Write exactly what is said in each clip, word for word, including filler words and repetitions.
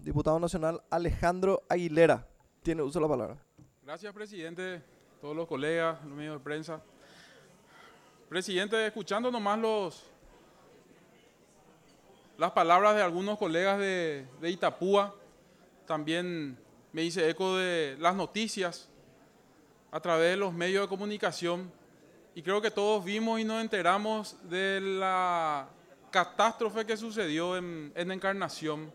diputado nacional Alejandro Aguilera. Tiene uso de la palabra. Gracias, presidente, todos los colegas, los medios de prensa. Presidente, escuchando nomás los, las palabras de algunos colegas de, de Itapúa, también me hice eco de las noticias a través de los medios de comunicación y creo que todos vimos y nos enteramos de la catástrofe que sucedió en, en Encarnación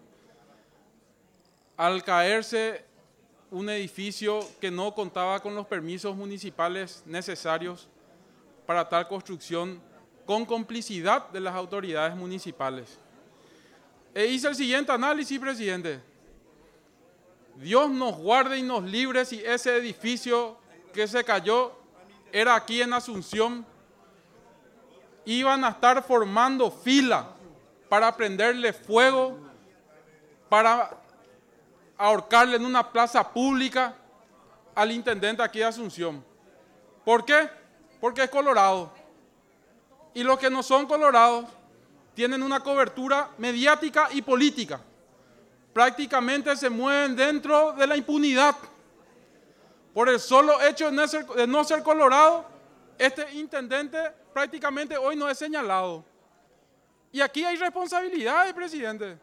al caerse un edificio que no contaba con los permisos municipales necesarios para tal construcción con complicidad de las autoridades municipales. E hice el siguiente análisis, presidente. Dios nos guarde y nos libre si ese edificio que se cayó era aquí en Asunción. Iban a estar formando fila para prenderle fuego, para ahorcarle en una plaza pública al intendente aquí de Asunción. ¿Por qué? Porque es colorado. Y los que no son colorados tienen una cobertura mediática y política. Prácticamente se mueven dentro de la impunidad. Por el solo hecho de no ser, de no ser colorado, este intendente prácticamente hoy no es señalado. Y aquí hay responsabilidades, presidente.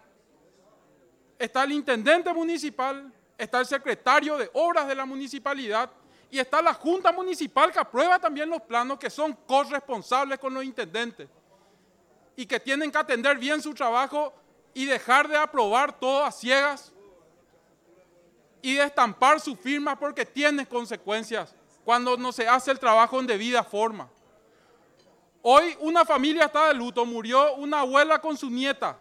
Está el intendente municipal, está el secretario de obras de la municipalidad y está la junta municipal que aprueba también los planos, que son corresponsables con los intendentes y que tienen que atender bien su trabajo y dejar de aprobar todo a ciegas y de estampar su firma porque tiene consecuencias cuando no se hace el trabajo en debida forma. Hoy una familia está de luto, murió una abuela con su nieta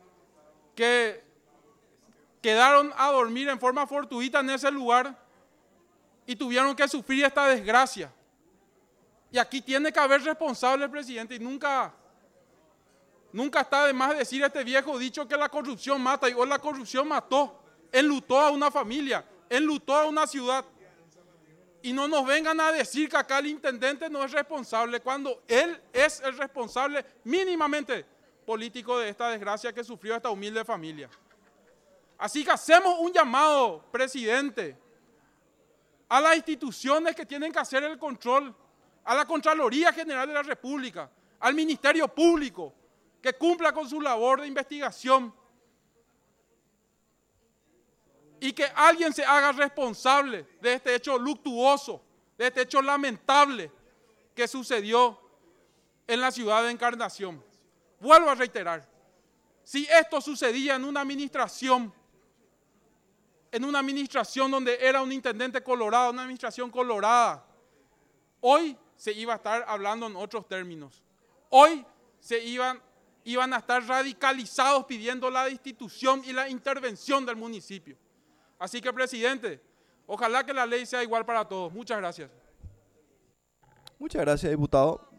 que quedaron a dormir en forma fortuita en ese lugar y tuvieron que sufrir esta desgracia. Y aquí tiene que haber responsables, presidente, y nunca, nunca está de más decir este viejo dicho que la corrupción mata, y hoy la corrupción mató, enlutó a una familia, enlutó a una ciudad. Y no nos vengan a decir que acá el intendente no es responsable, cuando él es el responsable mínimamente político de esta desgracia que sufrió esta humilde familia. Así que hacemos un llamado, presidente, a las instituciones que tienen que hacer el control, a la Contraloría General de la República, al Ministerio Público, que cumpla con su labor de investigación y que alguien se haga responsable de este hecho luctuoso, de este hecho lamentable que sucedió en la ciudad de Encarnación. Vuelvo a reiterar, si esto sucedía en una administración, en una administración donde era un intendente colorado, una administración colorada, hoy se iba a estar hablando en otros términos. Hoy se iban, iban a estar radicalizados pidiendo la destitución y la intervención del municipio. Así que, presidente, ojalá que la ley sea igual para todos. Muchas gracias. Muchas gracias, diputado.